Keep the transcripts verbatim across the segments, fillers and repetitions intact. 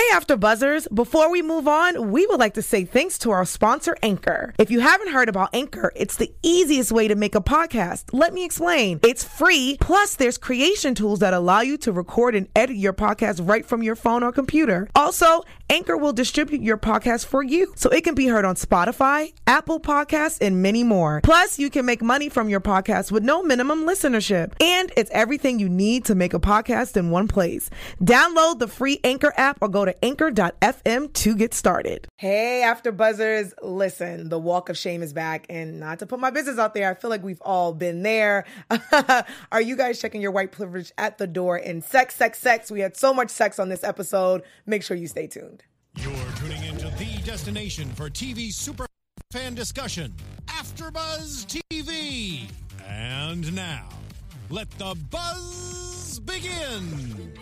Hey, After Buzzers. Before we move on, we would like to say thanks to our sponsor, Anchor. If you haven't heard about Anchor, it's the easiest way to make a podcast. Let me explain. It's free, plus there's creation tools that allow you to record and edit your podcast right from your phone or computer. Also, Anchor will distribute your podcast for you, so it can be heard on Spotify, Apple Podcasts, and many more. Plus, you can make money from your podcast with no minimum listenership. And it's everything you need to make a podcast in one place. Download the free Anchor app or go to anchor dot f m to get started. Hey, After Buzzers, listen, the walk of shame is back, and not to put my business out there, I feel like we've all been there. Are you guys checking your white privilege at the door? And sex, sex, sex. We had so much sex on this episode. Make sure you stay tuned. You're tuning into the destination for T V super fan discussion, AfterBuzz T V. And now, let the buzz begin.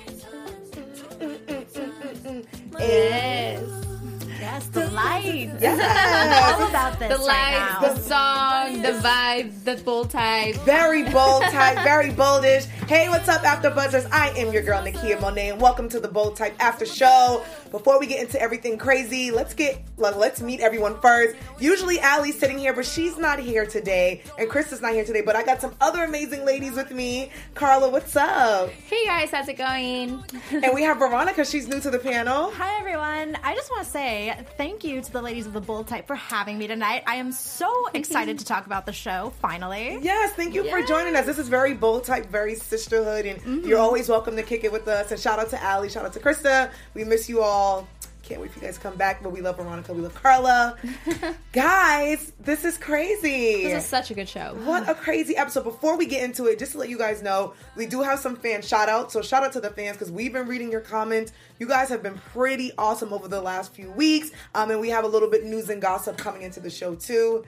Yes. Yes, the lights. Yes. All about this The right lights, now. the song, the vibe, the bold type. Very bold type, very boldish. Hey, what's up, After Buzzers? I am your girl, Nakia Monet, and welcome to the Bold Type After Show. Before we get into everything crazy, let's get like, let's meet everyone first. Usually, Allie's sitting here, but she's not here today, and Chris is not here today. But I got some other amazing ladies with me. Carla, what's up? Hey guys, how's it going? And we have Veronica. She's new to the panel. Hi, everyone. I just want to say thank you to the ladies of the Bold Type for having me tonight. I am so excited to talk about the show, finally. Yes, thank you Yes. for joining us. This is very bold type, very sisterhood, and Mm-hmm. you're always welcome to kick it with us. And shout out to Allie, shout out to Krista. We miss you all. Can't wait for you guys to come back, but we love Veronica, we love Carla. Guys, this is crazy. This is such a good show. What a crazy episode. Before we get into it, just to let you guys know, we do have some fan shout outs. So shout out to the fans because we've been reading your comments. You guys have been pretty awesome over the last few weeks. Um, and we have a little bit news and gossip coming into the show too.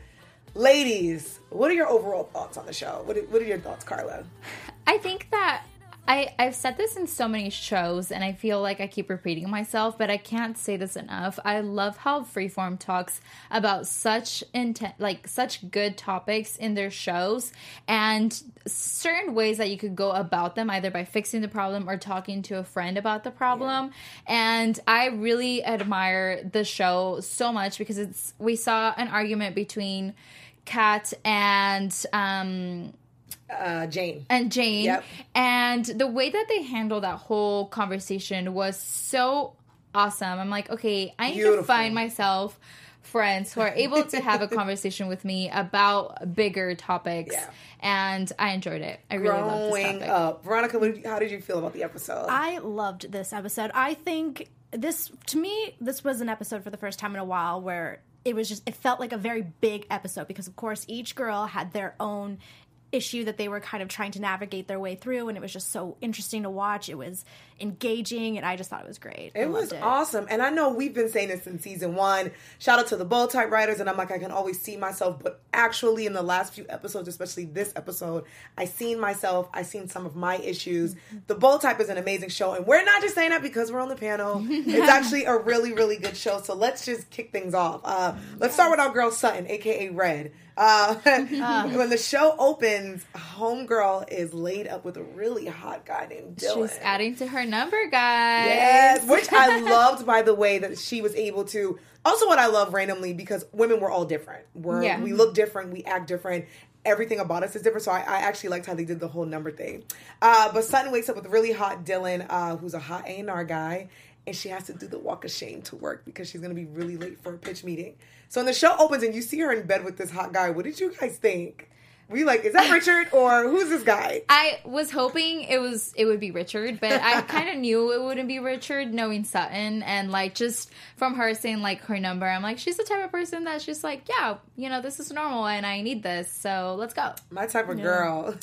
Ladies, what are your overall thoughts on the show? What are, what are your thoughts, Carla? I think that I, I've said this in so many shows, and I feel like I keep repeating myself, but I can't say this enough. I love how Freeform talks about such intent, like such good topics in their shows, and certain ways that you could go about them, either by fixing the problem or talking to a friend about the problem. Yeah. And I really admire the show so much because it's we saw an argument between Kat and um. Uh, Jane. And Jane. Yep. And the way that they handled that whole conversation was so awesome. I'm like, okay, I need Beautiful. to find myself friends who are able to have a conversation with me about bigger topics. Yeah. And I enjoyed it. I really loved this Growing topic. up. Veronica, what did you- how did you feel about the episode? I loved this episode. I think this, to me, this was an episode for the first time in a while where it was just, it felt like a very big episode because, of course, each girl had their own issue that they were kind of trying to navigate their way through, and it was just so interesting to watch. It was engaging, and I just thought it was great. It I was loved it. awesome. And I know we've been saying this since season one. Shout out to the Bold Type writers. And I'm like, I can always see myself. But actually, in the last few episodes, especially this episode, I seen myself. I seen some of my issues. Mm-hmm. The Bold Type is an amazing show. And we're not just saying that because we're on the panel. It's actually a really, really good show. So let's just kick things off. Uh, let's start with our girl Sutton, a k a. Red. Uh, when the show opens, homegirl is laid up with a really hot guy named Dylan. She's adding to her number, guys. Yes, which I loved, by the way, that she was able to. Also, what I love randomly, because women were all different. We're, Yeah. We look different. We act different. Everything about us is different. So I, I actually liked how they did the whole number thing. Uh, but Sutton wakes up with really hot Dylan, uh, who's a hot A and R guy. And she has to do the walk of shame to work because she's going to be really late for a pitch meeting. So when the show opens and you see her in bed with this hot guy, what did you guys think? Were you like, is that Richard or who's this guy? I was hoping it was it would be Richard, but I kind of knew it wouldn't be Richard, knowing Sutton, and like just from her saying like her number, I'm like, she's the type of person that's just like, yeah, you know, this is normal and I need this, so let's go. My type of Yeah. girl.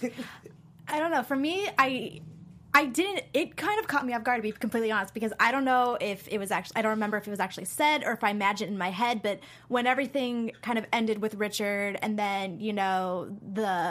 I don't know. For me, I I didn't, it kind of caught me off guard, to be completely honest, because I don't know if it was actually, I don't remember if it was actually said or if I imagined it in my head, but when everything kind of ended with Richard and then, you know, the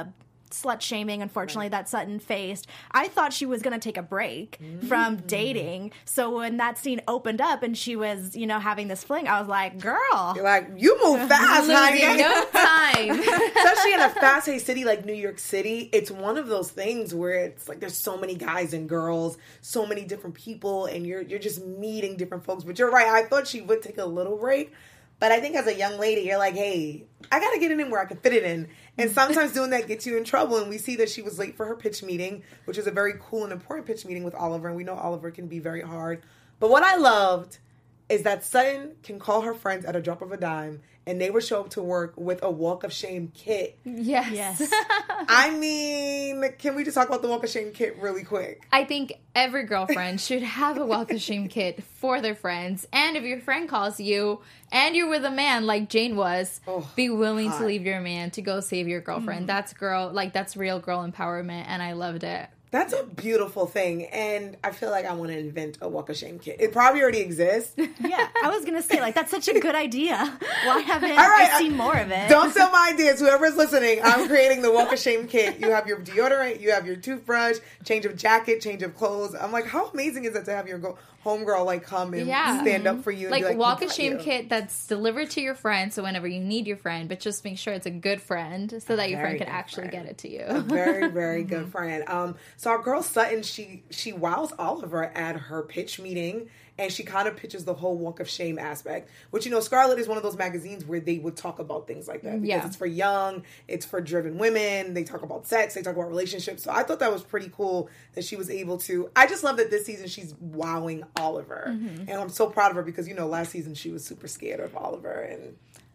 slut shaming, unfortunately, right. that Sutton faced. I thought she was going to take a break mm-hmm. from dating. So when that scene opened up and she was, you know, having this fling, I was like, girl. You're like, you move fast, honey. No time. Especially in a fast-paced city like New York City, it's one of those things where it's like there's so many guys and girls, so many different people, and you're you're just meeting different folks. But you're right. I thought she would take a little break. But I think as a young lady, you're like, hey, I got to get it in where I can fit it in. And sometimes doing that gets you in trouble. And we see that she was late for her pitch meeting, which is a very cool and important pitch meeting with Oliver. And we know Oliver can be very hard. But what I loved is that Sutton can call her friends at a drop of a dime, and they would show up to work with a Walk of Shame kit. Yes. Yes. I mean, can we just talk about the Walk of Shame kit really quick? I think every girlfriend should have a Walk of Shame kit for their friends. And if your friend calls you and you're with a man like Jane was, oh, be willing God. to leave your man to go save your girlfriend. Mm. That's girl, like that's real girl empowerment, and I loved it. That's a beautiful thing, and I feel like I want to invent a Walk of Shame kit. It probably already exists. Yeah, I was going to say, like, that's such a good idea. Why haven't right, I seen more of it? Don't sell my ideas. Whoever's listening, I'm creating the Walk of Shame kit. You have your deodorant, you have your toothbrush, change of jacket, change of clothes. I'm like, how amazing is it to have your go- homegirl, like, come and yeah. stand up for you? And like, be like, Walk of Shame you. kit that's delivered to your friend, so whenever you need your friend, but just make sure it's a good friend so that your friend can actually friend. get it to you. A very, very good friend. Um, so our girl Sutton, she she wows Oliver at her pitch meeting, and she kind of pitches the whole Walk of Shame aspect, which, you know, Scarlet is one of those magazines where they would talk about things like that because yeah. it's for young, it's for driven women, they talk about sex, they talk about relationships. So I thought that was pretty cool that she was able to. I just love that this season she's wowing Oliver, mm-hmm. and I'm so proud of her because, you know, last season she was super scared of Oliver. And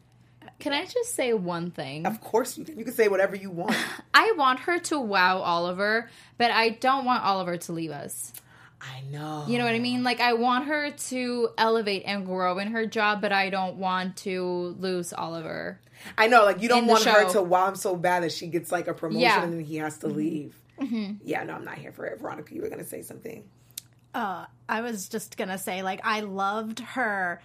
can I just say one thing? Of course you can. You can say whatever you want. I want her to wow Oliver, but I don't want Oliver to leave us. I know. You know what I mean? Like, I want her to elevate and grow in her job, but I don't want to lose Oliver. I know. Like, you don't want her to wow him so bad that she gets, like, a promotion yeah. and then he has to mm-hmm. leave. Mm-hmm. Yeah, no, I'm not here for it. Veronica, you were going to say something. Uh, I was just going to say, like, I loved her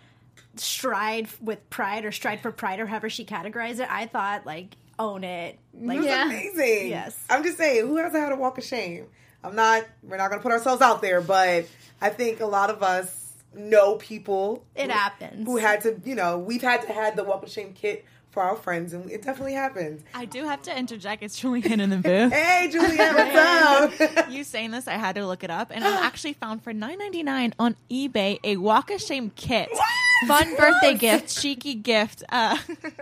stride with pride or stride for pride or however she categorized it. I thought, like, own it. Like, it was yeah. amazing. Yes. I'm just saying, who hasn't had a Walk of Shame? I'm not, we're not going to put ourselves out there, but I think a lot of us know people. It who, happens. Who had to, you know, we've had to have the Walk of Shame kit for our friends, and it definitely happens. I do have to interject. It's Julianne in the booth. Hey, Julianne, what's up? You saying this, I had to look it up, and I actually found for nine ninety-nine on eBay a Walk of Shame kit. What? Fun birthday gift, cheeky gift. Uh,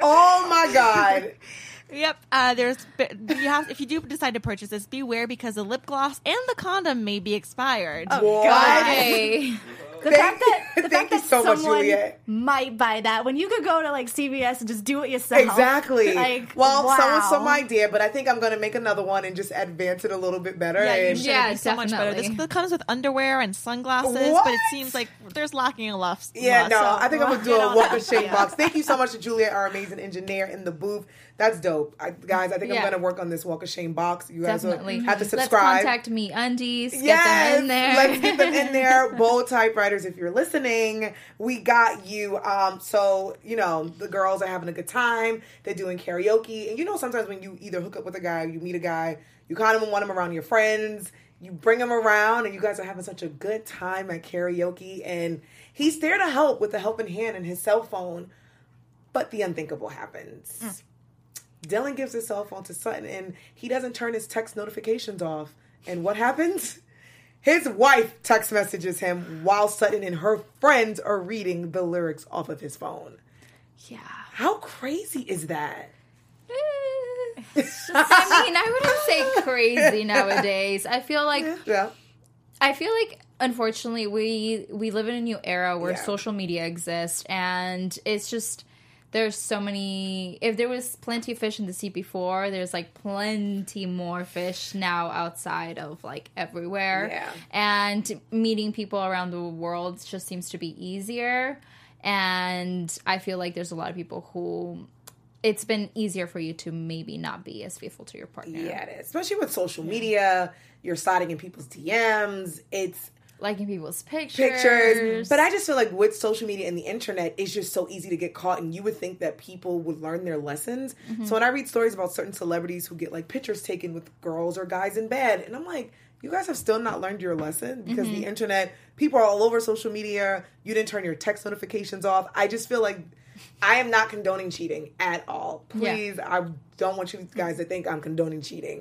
oh my God. Yep. Uh, there's you have if you do decide to purchase this, beware because the lip gloss and the condom may be expired. Oh God! Okay. The thank, fact that the fact that so someone much, might buy that when you could go to like C V S and just do it yourself. Exactly. Like, well, wow. someone stole my idea, but I think I'm going to make another one and just advance it a little bit better. Yeah, and you yeah, so much better. This comes with underwear and sunglasses, what? but it seems like there's lacking a lot. Yeah, no, so, I think I'm going to do a Walk of Shame box. Thank you so much to Julia, our amazing engineer in the booth. That's dope. I, guys, I think yeah. I'm going to work on this Walk of Shame box. You guys Definitely. will have to subscribe. Let's contact Me Undies. Get yes, them in there. Let's get them in there. Bold typewriters, if you're listening, we got you. Um, so, you know, the girls are having a good time. They're doing karaoke. And you know, sometimes when you either hook up with a guy, you meet a guy, you kind of want him around your friends. You bring him around and you guys are having such a good time at karaoke. And he's there to help with the helping hand and his cell phone. But the unthinkable happens. Mm. Dylan gives his cell phone to Sutton and he doesn't turn his text notifications off. And what happens? His wife text messages him while Sutton and her friends are reading the lyrics off of his phone. Yeah. How crazy is that? Just, I mean, I wouldn't say crazy nowadays. I feel like... Yeah. I feel like, unfortunately, we, we live in a new era where yeah. social media exists and it's just... There's so many... If there was plenty of fish in the sea before, there's, like, plenty more fish now outside of, like, everywhere. Yeah. And meeting people around the world just seems to be easier. And I feel like there's a lot of people who... It's been easier for you to maybe not be as faithful to your partner. Yeah, it is. Especially with social media. You're sliding in people's D Ms. It's... liking people's pictures. Pictures. But I just feel like with social media and the internet, it's just so easy to get caught, and you would think that people would learn their lessons. Mm-hmm. So when I read stories about certain celebrities who get like pictures taken with girls or guys in bed, and I'm like, you guys have still not learned your lesson because mm-hmm. the internet, people are all over social media. You didn't turn your text notifications off. I just feel like I am not condoning cheating at all. Please, yeah. I don't want you guys to think I'm condoning cheating.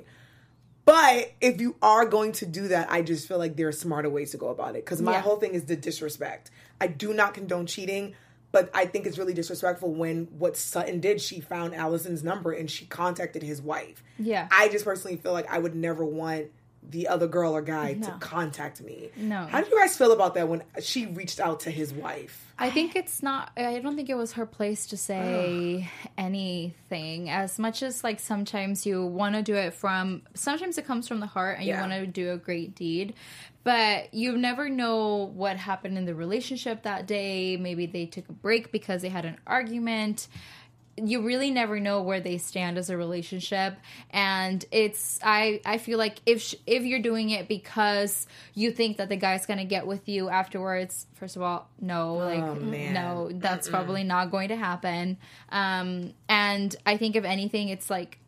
But if you are going to do that, I just feel like there are smarter ways to go about it. Because my yeah. whole thing is the disrespect. I do not condone cheating, but I think it's really disrespectful when what Sutton did, she found Allison's number and she contacted his wife. Yeah. I just personally feel like I would never want the other girl or guy no. to contact me. No. How do you guys feel about that when she reached out to his wife? I think it's not, I don't think it was her place to say anything. As much as, like, sometimes you want to do it from, sometimes it comes from the heart and yeah. you want to do a great deed. But you never know what happened in the relationship that day. Maybe they took a break because they had an argument. You really never know where they stand as a relationship, and it's I, I feel like if sh- if you're doing it because you think that the guy's gonna get with you afterwards, first of all, no, like oh, man. no, that's Mm-mm. probably not going to happen. Um, and I think if anything, it's like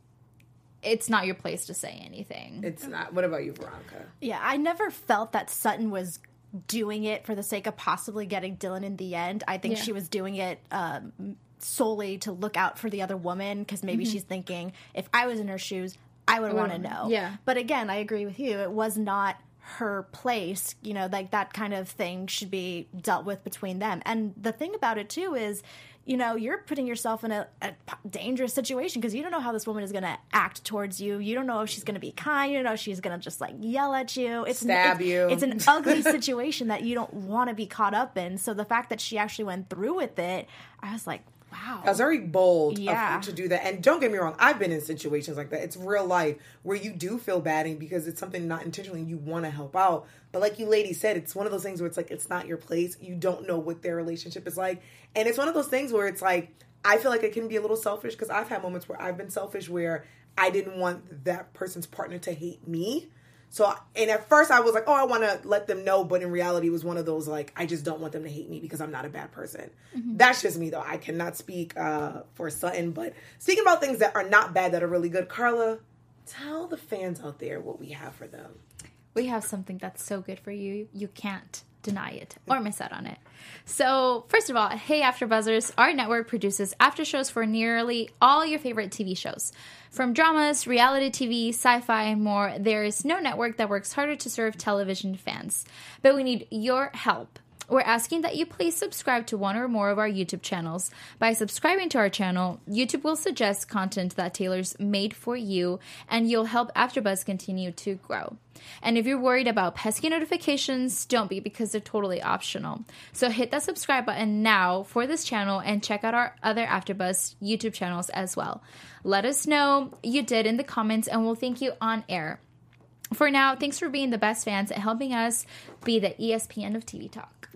it's not your place to say anything. It's not. What about you, Veronica? Yeah, I never felt that Sutton was doing it for the sake of possibly getting Dylan in the end. I think yeah. she was doing it um, solely to look out for the other woman because maybe mm-hmm. she's thinking, if I was in her shoes, I would want to know. Yeah. But again, I agree with you. It was not her place. You know, like that kind of thing should be dealt with between them. And the thing about it, too, is, you know, you're putting yourself in a, a dangerous situation because you don't know how this woman is going to act towards you. You don't know if she's going to be kind. You don't know if she's going to just, like, yell at you. It's Stab an, you. It's, it's an ugly situation that you don't want to be caught up in. So the fact that she actually went through with it, I was like, wow. I was very bold yeah. of her to do that. And don't get me wrong, I've been in situations like that. It's real life where you do feel bad and because it's something not intentionally you want to help out. But like you ladies said, it's one of those things where it's like, it's not your place. You don't know what their relationship is like. And it's one of those things where it's like, I feel like it can be a little selfish because I've had moments where I've been selfish where I didn't want that person's partner to hate me. So, and at first I was like, oh, I want to let them know. But in reality, it was one of those, like, I just don't want them to hate me because I'm not a bad person. Mm-hmm. That's just me, though. I cannot speak uh, for Sutton. But speaking about things that are not bad, that are really good, Carla, tell the fans out there what we have for them. We have something that's so good for you, you can't deny it or miss out on it. So, first of all, hey AfterBuzzers, our network produces after shows for nearly all your favorite T V shows. From dramas, reality T V, sci-fi, and more, there is no network that works harder to serve television fans. But we need your help. We're asking that you please subscribe to one or more of our YouTube channels. By subscribing to our channel, YouTube will suggest content that tailors made for you, and you'll help AfterBuzz continue to grow. And if you're worried about pesky notifications, don't be, because they're totally optional. So hit that subscribe button now for this channel and check out our other AfterBuzz YouTube channels as well. Let us know you did in the comments, and we'll thank you on air. For now, thanks for being the best fans and helping us be the E S P N of T V talk.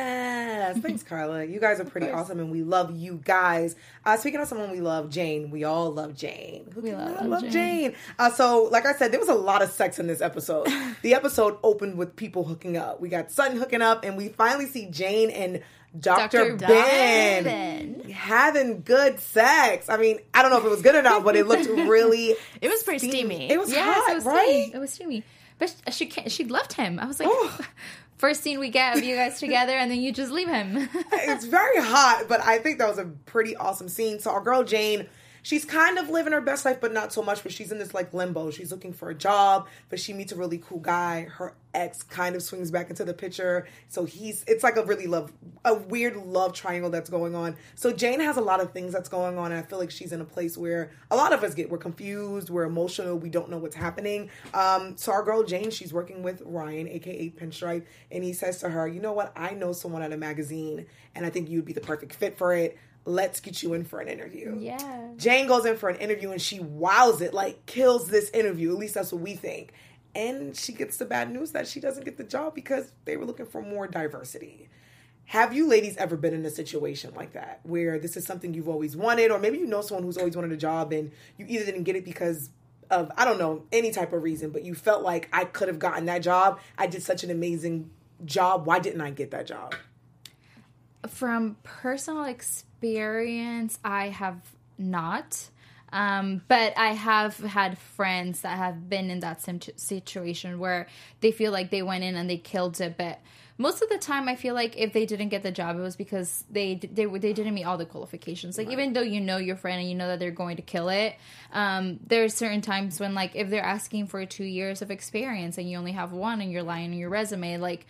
Yes. Thanks, Carla. You guys are pretty awesome, and we love you guys. Uh, speaking of someone we love, Jane. We all love Jane. Who we can love, not love Jane. Jane. Uh, so, like I said, there was a lot of sex in this episode. The episode opened with people hooking up. We got Sutton hooking up, and we finally see Jane and Doctor Doctor Ben, Ben having good sex. I mean, I don't know if it was good or not, but it looked really It was pretty steamy. It was Yes, hot, it was right? steamy. It was steamy. But she can't, she left him. I was like, first scene we get of you guys together, and then you just leave him. It's very hot, but I think that was a pretty awesome scene. So our girl Jane, she's kind of living her best life, but not so much. But she's in this like limbo. She's looking for a job, but she meets a really cool guy. Her ex kind of swings back into the picture. So he's, it's like a really love, a weird love triangle that's going on. So Jane has a lot of things that's going on. And I feel like she's in a place where a lot of us get, we're confused, we're emotional, we don't know what's happening. Um, so our girl Jane, she's working with Ryan, A K A Pinstripe. And he says to her, you know what? I know someone at a magazine and I think you'd be the perfect fit for it. Let's get you in for an interview. Yeah. Jane goes in for an interview and she wows it, like kills this interview. At least that's what we think. And she gets the bad news that she doesn't get the job because they were looking for more diversity. Have you ladies ever been in a situation like that where this is something you've always wanted, or maybe you know someone who's always wanted a job and you either didn't get it because of, I don't know, any type of reason, but you felt like I could have gotten that job. I did such an amazing job? Why didn't I get that job? From personal experience, I have not. Um, but I have had friends that have been in that sim- situation where they feel like they went in and they killed it. But most of the time, I feel like if they didn't get the job, it was because they they they didn't meet all the qualifications. Like, right. Even though you know your friend and you know that they're going to kill it, um, there's certain times when, like, if they're asking for two years of experience and you only have one and you're lying on your resume, like...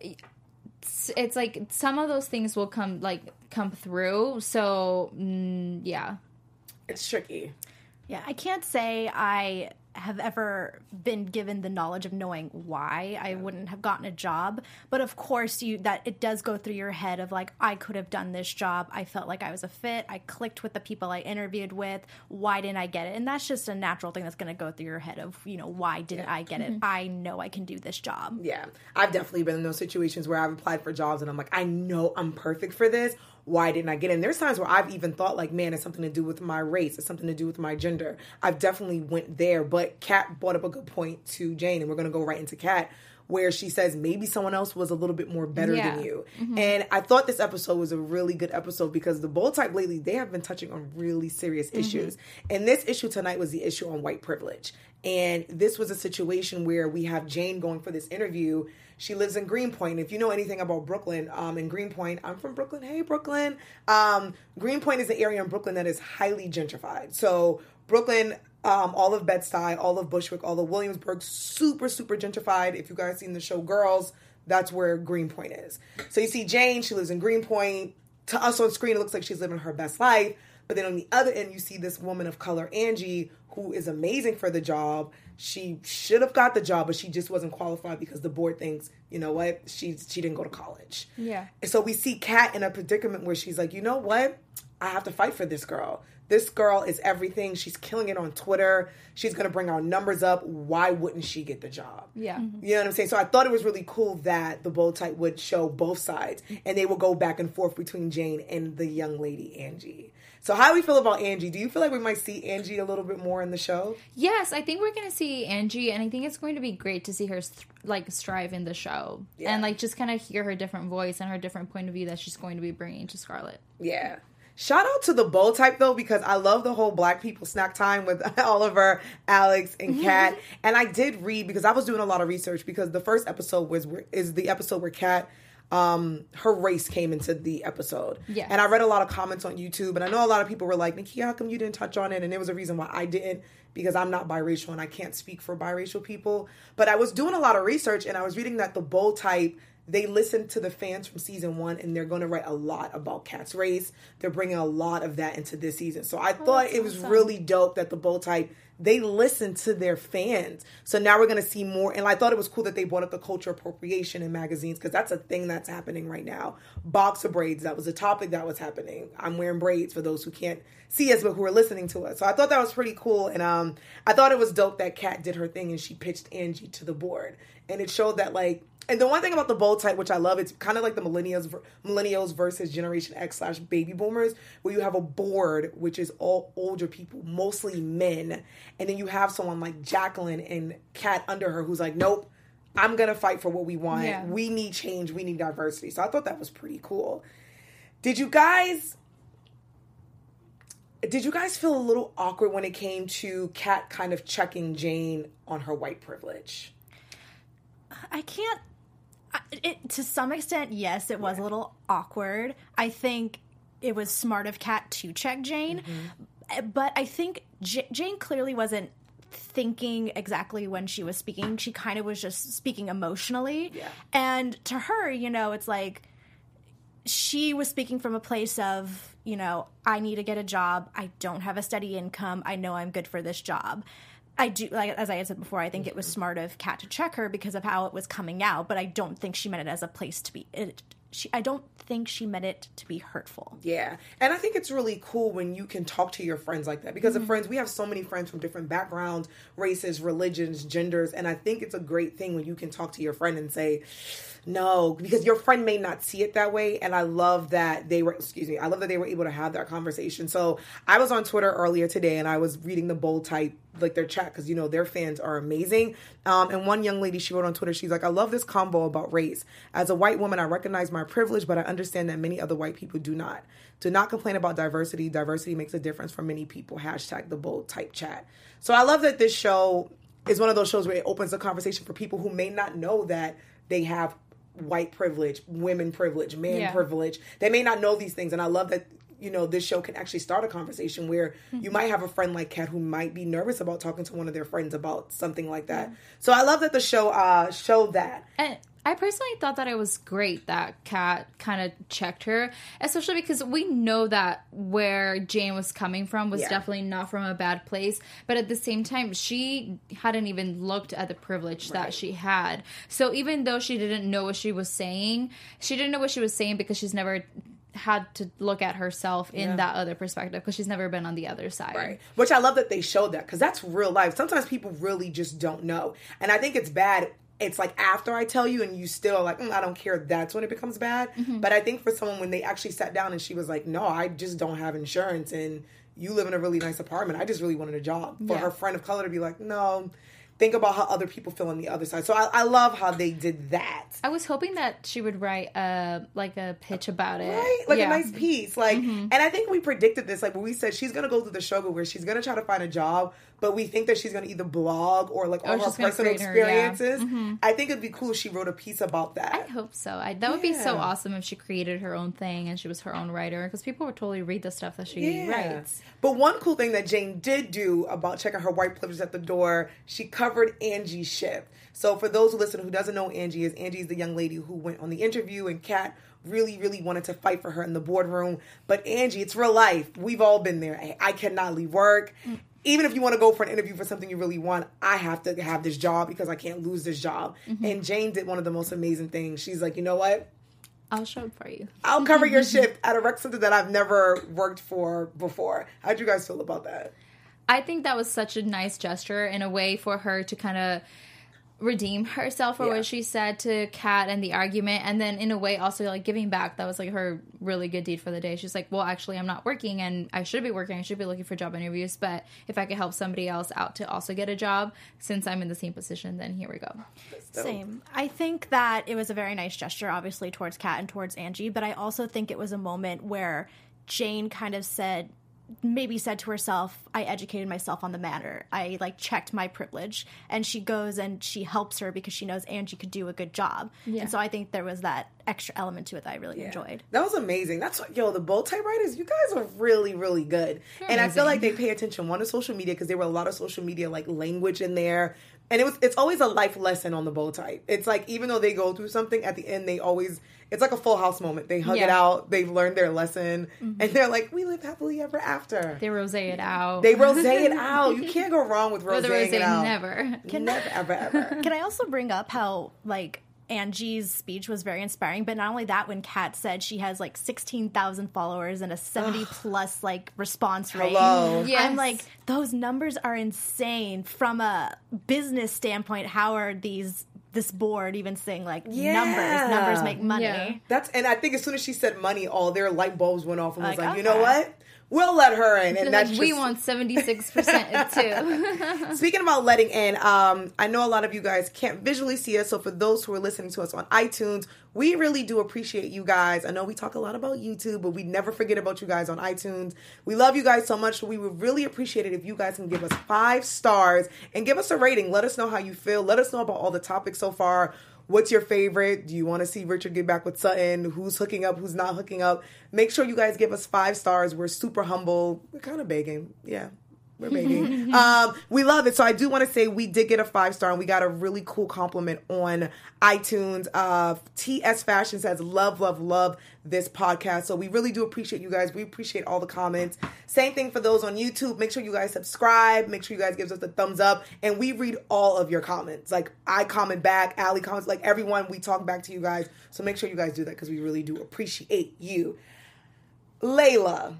It's, it's like some of those things will come like come through. So mm, yeah, it's tricky. Yeah, I can't say I have ever been given the knowledge of knowing why I wouldn't have gotten a job. But of course, you that it does go through your head of like, I could have done this job. I felt like I was a fit. I clicked with the people I interviewed with. Why didn't I get it? And that's just a natural thing that's going to go through your head of, you know, why didn't yeah. I get it? Mm-hmm. I know I can do this job. Yeah. I've definitely been in those situations where I've applied for jobs and I'm like, I know I'm perfect for this. Why didn't I get in? There's times where I've even thought like, man, it's something to do with my race. It's something to do with my gender. I've definitely went there. But Kat brought up a good point to Jane, and we're going to go right into Kat, where she says maybe someone else was a little bit more better yeah. than you. Mm-hmm. And I thought this episode was a really good episode because the Bold Type lately, they have been touching on really serious mm-hmm. issues. And this issue tonight was the issue on white privilege. And this was a situation where we have Jane going for this interview. She lives in Greenpoint. If you know anything about Brooklyn, um, in Greenpoint, I'm from Brooklyn. Hey, Brooklyn. Um, Greenpoint is an area in Brooklyn that is highly gentrified. So Brooklyn, um, all of Bed-Stuy, all of Bushwick, all of Williamsburg, super, super gentrified. If you guys seen the show Girls, that's where Greenpoint is. So you see Jane, she lives in Greenpoint. To us on screen, it looks like she's living her best life. But then on the other end, you see this woman of color, Angie, who is amazing for the job. She should have got the job, but she just wasn't qualified because the board thinks, you know what, she she didn't go to college. Yeah. And so we see Kat in a predicament where she's like, you know what, I have to fight for this girl. This girl is everything. She's killing it on Twitter. She's going to bring our numbers up. Why wouldn't she get the job? Yeah. Mm-hmm. You know what I'm saying? So I thought it was really cool that the Bold Type would show both sides, and they will go back and forth between Jane and the young lady, Angie. So how do we feel about Angie? Do you feel like we might see Angie a little bit more in the show? Yes, I think we're going to see Angie, and I think it's going to be great to see her th- like strive in the show. Yeah. And like just kind of hear her different voice and her different point of view that she's going to be bringing to Scarlet. Yeah. Shout out to the Bold Type, though, because I love the whole Black people snack time with Oliver, Alex, and Kat. Mm-hmm. And I did read, because I was doing a lot of research, because the first episode was is the episode where Kat, um, her race came into the episode. Yes. And I read a lot of comments on YouTube, and I know a lot of people were like, Nikki, how come you didn't touch on it? And there was a reason why I didn't, because I'm not biracial, and I can't speak for biracial people. But I was doing a lot of research, and I was reading that the Bold Type, they listened to the fans from season one, and they're going to write a lot about Kat's race. They're bringing a lot of that into this season. So I oh, thought it was awesome. Really dope that the Bold Type, they listened to their fans. So now we're going to see more. And I thought it was cool that they brought up the culture appropriation in magazines, because that's a thing that's happening right now. Boxer braids, that was a topic that was happening. I'm wearing braids for those who can't see us, but who are listening to us. So I thought that was pretty cool. And um, I thought it was dope that Kat did her thing and she pitched Angie to the board. And it showed that, like, and the one thing about the Bold Type, which I love, it's kind of like the millennials millennials versus Generation X slash baby boomers, where you have a board, which is all older people, mostly men. And then you have someone like Jacqueline and Kat under her who's like, nope, I'm going to fight for what we want. Yeah. We need change. We need diversity. So I thought that was pretty cool. Did you guys... Did you guys feel a little awkward when it came to Kat kind of checking Jane on her white privilege? I can't... It, to some extent, yes, it was a little awkward. I think it was smart of Kat to check Jane. Mm-hmm. But I think J- Jane clearly wasn't thinking exactly when she was speaking. She kind of was just speaking emotionally. Yeah. And to her, you know, it's like she was speaking from a place of, you know, I need to get a job. I don't have a steady income. I know I'm good for this job. I do, like, as I had said before, I think it was smart of Kat to check her because of how it was coming out, but I don't think she meant it as a place to be, it, she I don't think she meant it to be hurtful. Yeah. And I think it's really cool when you can talk to your friends like that, because mm-hmm. of friends, we have so many friends from different backgrounds, races, religions, genders. And I think it's a great thing when you can talk to your friend and say, no, because your friend may not see it that way. And I love that they were, excuse me, I love that they were able to have that conversation. So I was on Twitter earlier today and I was reading the Bold Type, like their chat, because, you know, their fans are amazing. Um, and one young lady, she wrote on Twitter, she's like, I love this combo about race. As a white woman, I recognize my privilege, but I understand that many other white people do not. Do not complain about diversity. Diversity makes a difference for many people. Hashtag the Bold Type chat. So I love that this show is one of those shows where it opens a conversation for people who may not know that they have white privilege, women privilege, man yeah. privilege. They may not know these things. And I love that, you know, this show can actually start a conversation where mm-hmm. you might have a friend like Kat who might be nervous about talking to one of their friends about something like that. Mm-hmm. So I love that the show uh, showed that. And I personally thought that it was great that Kat kind of checked her, especially because we know that where Jane was coming from was yeah. definitely not from a bad place. But at the same time, she hadn't even looked at the privilege right. that she had. So even though she didn't know what she was saying, she didn't know what she was saying because she's never had to look at herself in yeah. that other perspective, because she's never been on the other side. Right. Which I love that they showed that, because that's real life. Sometimes people really just don't know. And I think it's bad. It's like after I tell you and you still like, mm, I don't care. That's when it becomes bad. Mm-hmm. But I think for someone, when they actually sat down and she was like, no, I just don't have insurance and you live in a really nice apartment. I just really wanted a job. For yeah. her friend of color to be like, no, think about how other people feel on the other side. So I, I love how they did that. I was hoping that she would write a, like a pitch about it. Right? Like yeah. a nice piece. Like, mm-hmm. And I think we predicted this. Like when we said she's going to go through the struggle where she's going to try to find a job, but we think that she's going to either blog or like all or her personal experiences. Her, yeah. mm-hmm. I think it'd be cool if she wrote a piece about that. I hope so. I, that would yeah. be so awesome if she created her own thing and she was her own writer, because people would totally read the stuff that she yeah. writes. But one cool thing that Jane did do about checking her white privilege at the door, she covered Angie's shift. So for those who listen who doesn't know who Angie is, Angie is the young lady who went on the interview and Kat really, really wanted to fight for her in the boardroom. But Angie, it's real life. We've all been there. I, I cannot leave work. Mm. Even if you want to go for an interview for something you really want, I have to have this job because I can't lose this job. Mm-hmm. And Jane did one of the most amazing things. She's like, you know what? I'll show up for you. I'll cover your shift at a rec center that I've never worked for before. How'd you guys feel about that? I think that was such a nice gesture in a way for her to kind of redeem herself for yeah. what she said to Kat and the argument, and then in a way also like giving back. That was like her really good deed for the day. She's like, well, actually I'm not working and I should be working. I should be looking for job interviews, but if I could help somebody else out to also get a job since I'm in the same position, then here we go. Same. I think that it was a very nice gesture, obviously, towards Kat and towards Angie, but I also think it was a moment where Jane kind of said, maybe said to herself, I educated myself on the matter. I like checked my privilege. And she goes and she helps her because she knows Angie could do a good job. Yeah. And so I think there was that extra element to it that I really yeah. enjoyed. That was amazing. That's what, yo, the Bold Type writers, you guys are really, really good. They're and amazing. I feel like they pay attention, one, to social media, because there were a lot of social media like language in there. And it was it's always a life lesson on the Bold Type. It's like, even though they go through something, at the end, they always, it's like a Full House moment. They hug yeah. it out. They've learned their lesson. Mm-hmm. And they're like, we live happily ever after. They rosé it out. They rosé it out. You can't go wrong with rosé it out. Never. Can, never, ever, ever. Can I also bring up how, like, Angie's speech was very inspiring, but not only that, when Kat said she has like sixteen thousand followers and a seventy plus like response rate. Hello. Yes. I'm like, those numbers are insane. From a business standpoint, how are these this board even saying like yeah. numbers numbers make money? Yeah. That's and I think as soon as she said money, all their light bulbs went off and was like, like okay. you know what? We'll let her in. And that's like, just... we want seventy-six percent too. Speaking about letting in, um, I know a lot of you guys can't visually see us. So for those who are listening to us on iTunes, we really do appreciate you guys. I know we talk a lot about YouTube, but we never forget about you guys on iTunes. We love you guys so much. So we would really appreciate it if you guys can give us five stars and give us a rating. Let us know how you feel. Let us know about all the topics so far. What's your favorite? Do you want to see Richard get back with Sutton? Who's hooking up? Who's not hooking up? Make sure you guys give us five stars. We're super humble. We're kind of begging. Yeah. We're baby. um, we love it. So I do want to say we did get a five star and we got a really cool compliment on iTunes. Uh, T S Fashion says, love, love, love this podcast. So we really do appreciate you guys. We appreciate all the comments. Same thing for those on YouTube. Make sure you guys subscribe. Make sure you guys give us a thumbs up. And we read all of your comments. Like I comment back, Allie comments, like everyone, we talk back to you guys. So make sure you guys do that because we really do appreciate you. Layla.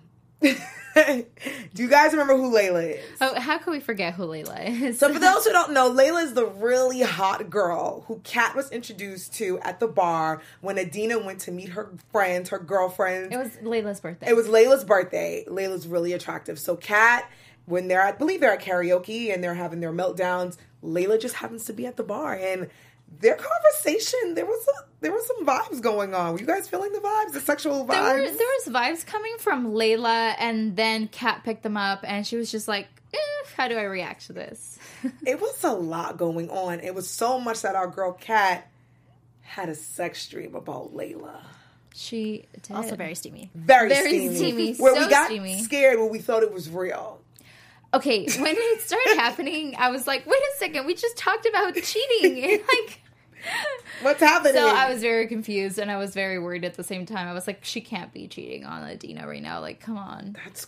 Do you guys remember who Layla is? Oh, how can we forget who Layla is? So for those who don't know, Layla is the really hot girl who Kat was introduced to at the bar when Adina went to meet her friends, her girlfriends. It was Layla's birthday. It was Layla's birthday. Layla's really attractive. So Kat, when they're, I believe they're at karaoke and they're having their meltdowns, Layla just happens to be at the bar and their conversation, there was a, there was some vibes going on. Were you guys feeling the vibes, the sexual vibes? There, were, there was vibes coming from Layla, and then Kat picked them up, and she was just like, eh, how do I react to this? It was a lot going on. It was so much that our girl Kat had a sex dream about Layla. She did. Also very steamy. Very, Very steamy. steamy. Where So we got steamy. scared when we thought it was real. Okay, when it started happening, I was like, wait a second, we just talked about cheating. like, What's happening? So I was very confused, and I was very worried at the same time. I was like, she can't be cheating on Adina right now. Like, come on. That's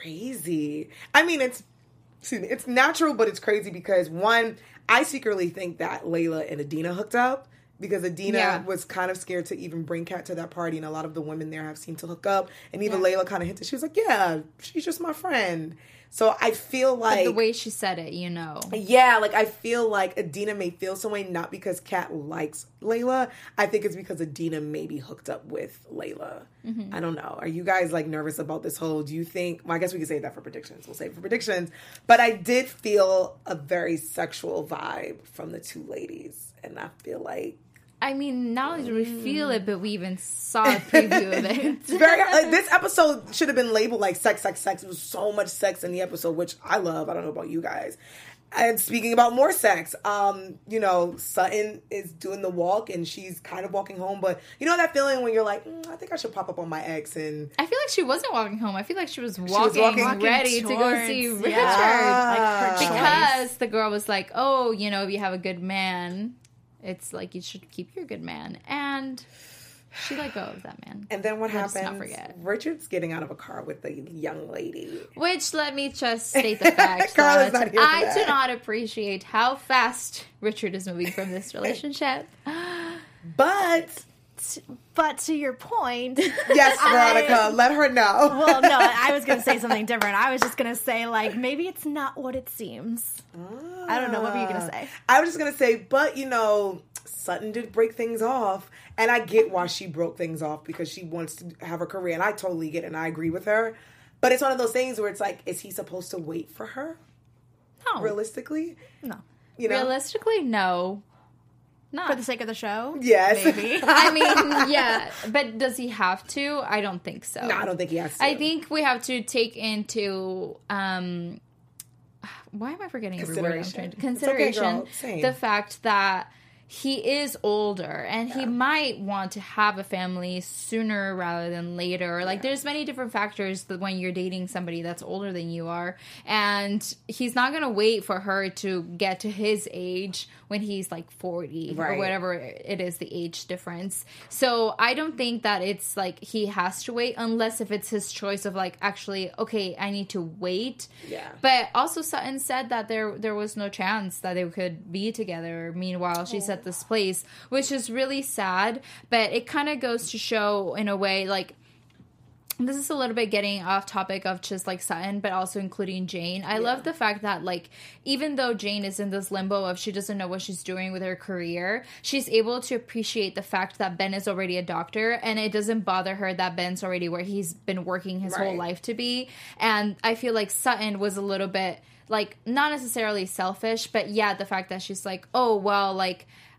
crazy. I mean, it's excuse me, it's natural, but it's crazy because one, I secretly think that Layla and Adina hooked up because Adina Yeah. was kind of scared to even bring Kat to that party, and a lot of the women there have seemed to hook up. And even Yeah. Layla kind of hinted, she was like, "Yeah, she's just my friend." So I feel like But the way she said it, you know. Yeah, like I feel like Adina may feel some way not because Kat likes Layla. I think it's because Adina maybe hooked up with Layla. Mm-hmm. I don't know. Are you guys like nervous about this whole? Do you think? Well, I guess we could save that for predictions. We'll save it for predictions. But I did feel a very sexual vibe from the two ladies, and I feel like I mean, not only did we feel it, but we even saw a preview of it. it's very. Like, this episode should have been labeled like sex, sex, sex. It was so much sex in the episode, which I love. I don't know about you guys. And speaking about more sex, um, you know, Sutton is doing the walk and she's kind of walking home, but you know that feeling when you're like, mm, I think I should pop up on my ex and I feel like she wasn't walking home. I feel like she was walking, walking- Walking ready to go towards- see Richard. yeah. Like her Because the girl was like, oh, you know, if you have a good man, it's like you should keep your good man. And she let go of that man. And then what Let's happens? not forget. Richard's getting out of a car with a young lady. Which, let me just state the fact Carla's that not here for I that. do not appreciate how fast Richard is moving from this relationship. But But to your point, yes, Veronica, let her know. well, no, I was going to say something different. I was just going to say, like, maybe it's not what it seems. I don't know. What were you going to say? I was just gonna say, but you know, Sutton did break things off, and I get why she broke things off because she wants to have a career, and I totally get it, and I agree with her. But it's one of those things where it's like, is he supposed to wait for her? No. Realistically, No. you know. Realistically, no. Not For the sake of the show? Yes. Maybe. I mean, yeah, but does he have to? I don't think so. No, I don't think he has to. I think we have to take into um why am I forgetting every word I'm trying to Consideration. consideration It's okay, girl. Same. the fact that he is older and he might want to have a family sooner rather than later. Like there's many different factors that when you're dating somebody that's older than you are, and he's not going to wait for her to get to his age when he's like forty or Right. whatever it is, the age difference. So I don't think that it's like he has to wait unless if it's his choice of like, actually, okay, I need to wait. Yeah. But also Sutton said that there there was no chance that they could be together. Meanwhile, she's at this place, which is really sad, but it kind of goes to show in a way like this is a little bit getting off topic of just like Sutton, but also including Jane. I love the fact that like even though Jane is in this limbo of she doesn't know what she's doing with her career, she's able to appreciate the fact that Ben is already a doctor, and it doesn't bother her that Ben's already where he's been working his whole Right. life to be. And I feel like Sutton was a little bit like not necessarily selfish, but yeah, the fact that she's like, oh well, like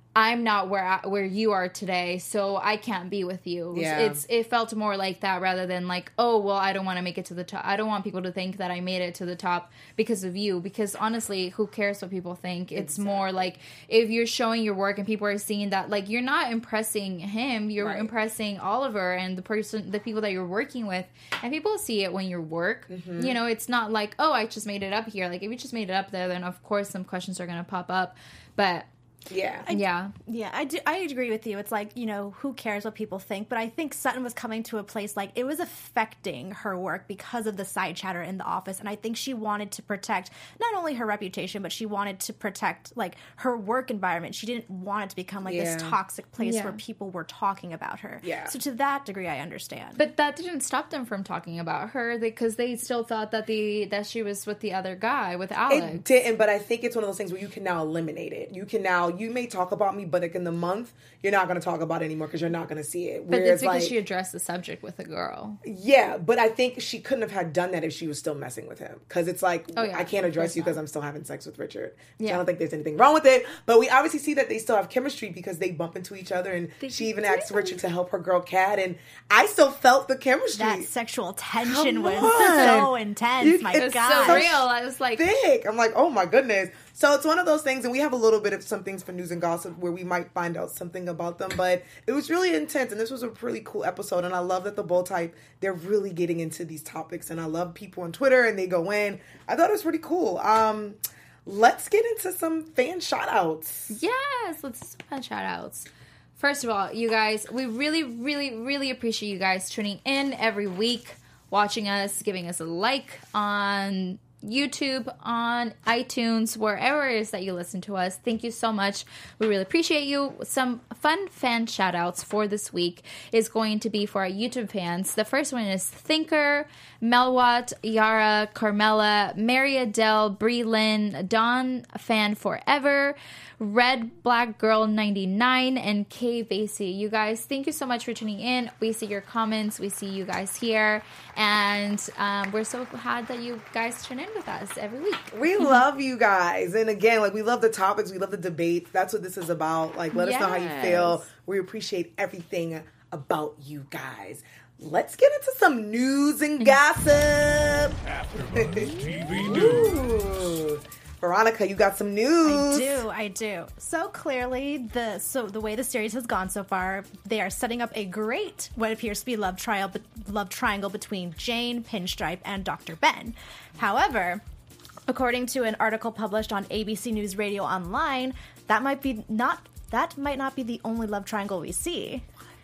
I'm not where I, where you are today, so I can't be with you. Yeah. It's it felt more like that rather than like, oh, well, I don't want to make it to the top. I don't want people to think that I made it to the top because of you. Because honestly, who cares what people think? It's exactly. more like if you're showing your work and people are seeing that, like, you're not impressing him, you're right. impressing Oliver and the person, the people that you're working with, and people see it when you work. Mm-hmm. You know, it's not like, oh, I just made it up here. Like, if you just made it up there, then of course some questions are going to pop up, but. Yeah. I, yeah. Yeah, I do. I agree with you. It's like, you know, who cares what people think? But I think Sutton was coming to a place like it was affecting her work because of the side chatter in the office. And I think she wanted to protect not only her reputation, but she wanted to protect like her work environment. She didn't want it to become like yeah. this toxic place yeah. where people were talking about her. Yeah. So to that degree, I understand. But that didn't stop them from talking about her because they still thought that the that she was with the other guy, with Alex. It didn't, but I think it's one of those things where you can now eliminate it. You can now, you may talk about me, but like in the month, you're not going to talk about it anymore because you're not going to see it. But it's because like, she addressed the subject with a girl. Yeah, but I think she couldn't have had done that if she was still messing with him. Because it's like, oh, yeah, I can't address you because I'm still having sex with Richard. Yeah. So I don't think there's anything wrong with it. But we obviously see that they still have chemistry because they bump into each other. And they she even do. asked Richard to help her girl Kat. And I still felt the chemistry. That sexual tension Come was on. so intense. You, my it's God. so real. I was like, thick. I'm like, oh my goodness. So it's one of those things, and we have a little bit of some things for news and gossip where we might find out something about them, but it was really intense, and this was a really cool episode, and I love that the Bold Type, they're really getting into these topics, and I love people on Twitter, and they go in. I thought it was pretty cool. Um, let's get into some fan shout-outs. Yes, let's do some fan shout-outs. First of all, you guys, we really, really, really appreciate you guys tuning in every week, watching us, giving us a like on YouTube, on iTunes, wherever it is that you listen to us. Thank you so much. We really appreciate you. Some fun fan shout outs for this week is going to be for our YouTube fans. The first one is Thinker, Melwat, Yara, Carmela, Mary Adele, Bree Lynn, Dawn Fan Forever, Red Black Girl ninety-nine, and Kay Vasey. You guys, thank you so much for tuning in. We see your comments. We see you guys here. And um, we're so glad that you guys tune in with us every week. We love you guys. And again, like, we love the topics. We love the debates. That's what this is about. Like, let yes. us know how you feel. We appreciate everything about you guys. Let's get into some news and gossip. AfterBuzz T V News. Veronica, you got some news. I do, I do. So clearly, the so the way the series has gone so far, they are setting up a great, what appears to be love trial, love triangle between Jane, Pinstripe, and Doctor Ben. However, according to an article published on A B C News Radio Online, that might be not that might not be the only love triangle we see.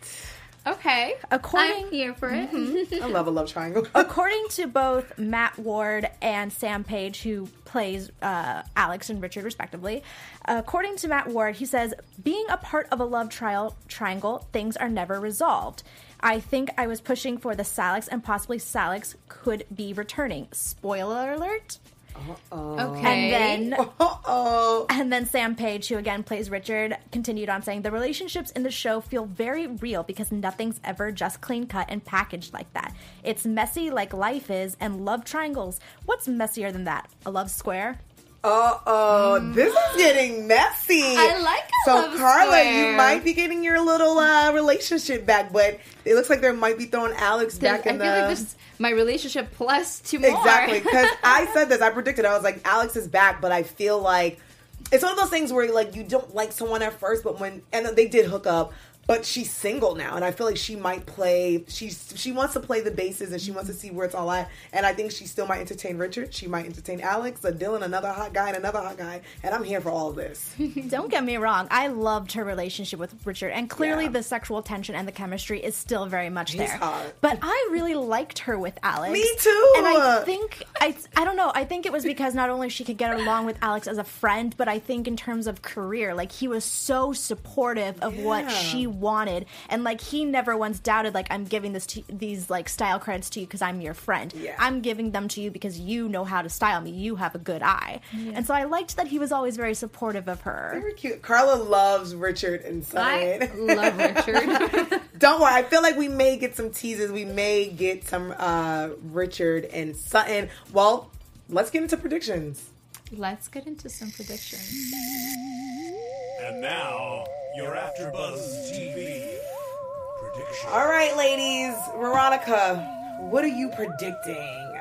Okay. According, I'm here for it. Mm-hmm. I love a love triangle. According to both Matt Ward and Sam Page, who plays uh, Alex and Richard respectively, according to Matt Ward, he says, being a part of a love trial triangle, things are never resolved. I think I was pushing for the Salix, and possibly Salix could be returning. Spoiler alert. Uh-oh. Okay. And then, Uh-oh. and then Sam Page, who again plays Richard, continued on saying, the relationships in the show feel very real because nothing's ever just clean cut and packaged like that. It's messy like life is, and love triangles. What's messier than that? A love square? Uh-oh, mm. This is getting messy. I like a So, love Carla, square. you might be getting your little uh, relationship back, but it looks like there might be throwing Alex back I in feel the... like this is my relationship plus two more. Exactly, because I said this, I predicted, I was like, Alex is back, but I feel like it's one of those things where, like, you don't like someone at first, but when... And they did hook up, but she's single now, and I feel like she might play... She's She wants to play the bases, and she wants to see where it's all at, and I think she still might entertain Richard. She might entertain Alex, a Dylan, another hot guy, and another hot guy, and I'm here for all of this. Don't get me wrong. I loved her relationship with Richard, and clearly Yeah. the sexual tension and the chemistry is still very much He's there. hot. But I really liked her with Alex. Me too! And I think, I, I don't know, I think it was because not only she could get along with Alex as a friend, but I think in terms of career, like, he was so supportive of what Yeah. she wanted. And, like, he never once doubted, like, I'm giving this to, these, like, style credits to you because I'm your friend. Yeah. I'm giving them to you because you know how to style me. You have a good eye. Yeah. And so I liked that he was always very supportive of her. Very cute. Carla loves Richard and I Sutton. love Richard. Don't worry. I feel like we may get some teases. We may get some uh, Richard and Sutton. Well, let's get into predictions. Let's get into some predictions. And now, your AfterBuzz T V prediction. All right, ladies. Veronica, what are you predicting?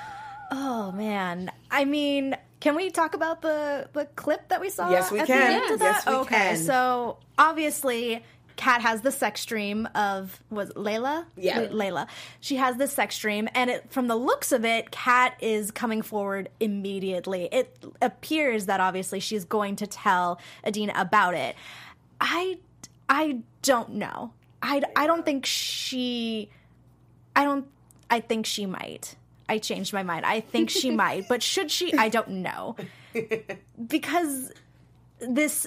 Oh, man. I mean, can we talk about the, the clip that we saw? Yes, we at can. The end of Yes, that? we okay, can. so obviously, Kat has the sex dream of, was it Layla? Yeah. Wait, Layla. She has the sex dream, and it, from the looks of it, Kat is coming forward immediately. It appears that obviously she's going to tell Adina about it. I, I don't know. I, I don't think she, I don't, I think she might. I changed my mind. I think she might, but should she? I don't know. Because this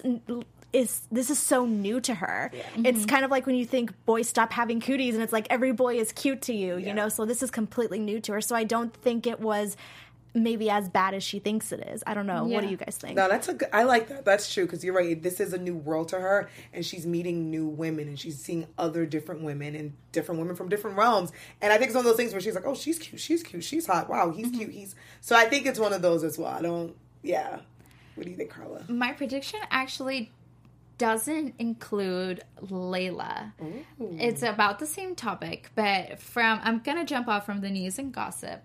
is this is so new to her. Yeah. It's mm-hmm. kind of like when you think boys stop having cooties and it's like every boy is cute to you, yeah. you know? So this is completely new to her. So I don't think it was maybe as bad as she thinks it is. I don't know. Yeah. What do you guys think? No, that's a good, I like that. That's true because you're right. This is a new world to her and she's meeting new women and she's seeing other different women and different women from different realms. And I think it's one of those things where she's like, oh, she's cute. She's cute. She's hot. Wow, he's mm-hmm. cute. He's so I think it's one of those as well. I don't, yeah. What do you think, Carla? My prediction actually doesn't include Layla. Ooh. It's about the same topic, but from, I'm going to jump off from the news and gossip.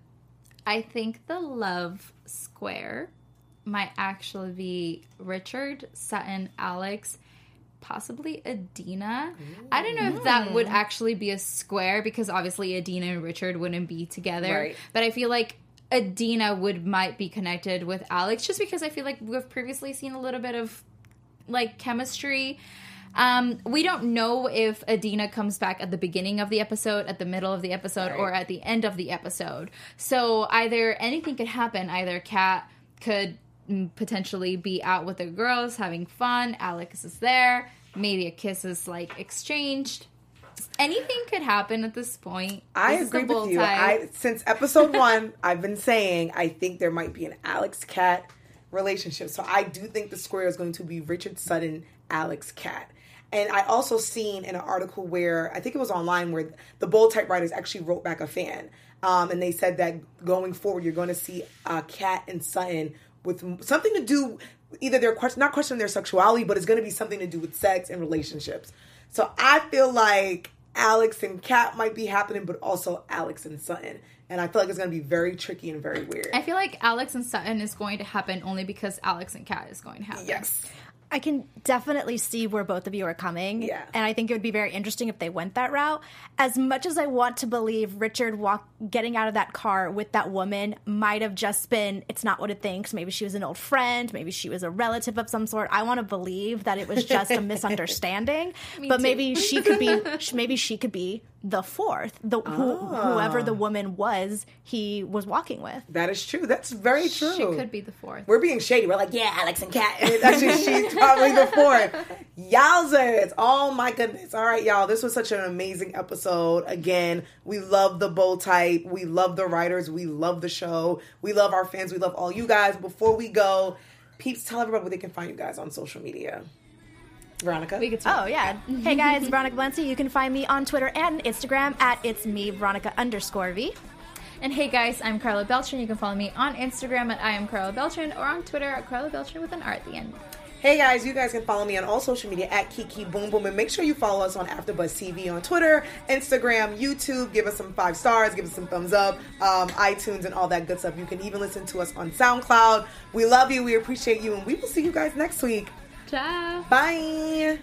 I think the love square might actually be Richard, Sutton, Alex, possibly Adina. Ooh. I don't know if that would actually be a square because obviously Adina and Richard wouldn't be together. Right. But I feel like Adina would might be connected with Alex just because I feel like we've previously seen a little bit of like chemistry. Um, we don't know if Adina comes back at the beginning of the episode, at the middle of the episode, right. or at the end of the episode. So either anything could happen. Either Kat could mm, potentially be out with the girls having fun. Alex is there. Maybe a kiss is like exchanged. Anything could happen at this point. I this agree with you. I, since episode one, I've been saying I think there might be an Alex-Kat relationship. So I do think the square is going to be Richard, Sutton, Alex, Kat. And I also seen in an article where, I think it was online, where the Bold Typewriters actually wrote back a fan. Um, and they said that going forward, you're going to see uh, Kat and Sutton with something to do, either they're question, not questioning their sexuality, but it's going to be something to do with sex and relationships. So I feel like Alex and Kat might be happening, but also Alex and Sutton. And I feel like it's going to be very tricky and very weird. I feel like Alex and Sutton is going to happen only because Alex and Kat is going to happen. Yes. I can definitely see where both of you are coming. Yeah. And I think it would be very interesting if they went that route. As much as I want to believe Richard walk, getting out of that car with that woman might have just been, it's not what it thinks. Maybe she was an old friend. Maybe she was a relative of some sort. I want to believe that it was just a misunderstanding. But too. maybe she could be, maybe she could be the fourth, the who, Oh. whoever the woman was he was walking with. That is true. That's very true. She could be the fourth. We're being shady. We're like, yeah, Alex and Kat. Actually, she's probably the fourth. Yowzers. Oh, my goodness. All right, y'all. This was such an amazing episode. Again, we love the Bold Type. We love the writers. We love the show. We love our fans. We love all you guys. Before we go, peeps, tell everybody where they can find you guys on social media. Veronica? We could oh, yeah. Hey, guys, Veronica Valencia. You can find me on Twitter and Instagram at It's Me, Veronica underscore V. And hey, guys, I'm Carla Beltran. You can follow me on Instagram at I am Carla Beltran or on Twitter at Carla Beltran with an R at the end. Hey, guys, you guys can follow me on all social media at Kiki Boom Boom. And make sure you follow us on AfterBuzz T V on Twitter, Instagram, YouTube. Give us some five stars. Give us some thumbs up. Um, iTunes and all that good stuff. You can even listen to us on SoundCloud. We love you. We appreciate you. And we will see you guys next week. Ciao. Bye.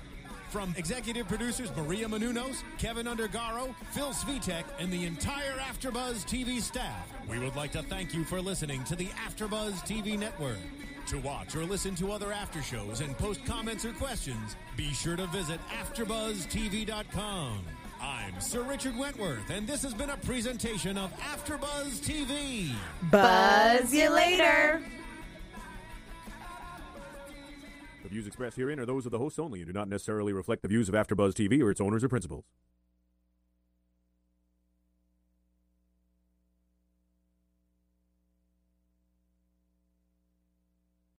From executive producers Maria Menounos, Kevin Undergaro, Phil Svitek, and the entire AfterBuzz T V staff, we would like to thank you for listening to the AfterBuzz T V network. To watch or listen to other after shows and post comments or questions, be sure to visit after buzz T V dot com. I'm Sir Richard Wentworth, and this has been a presentation of AfterBuzz T V. Buzz you later. The views expressed herein are those of the hosts only and do not necessarily reflect the views of AfterBuzz T V or its owners or principals.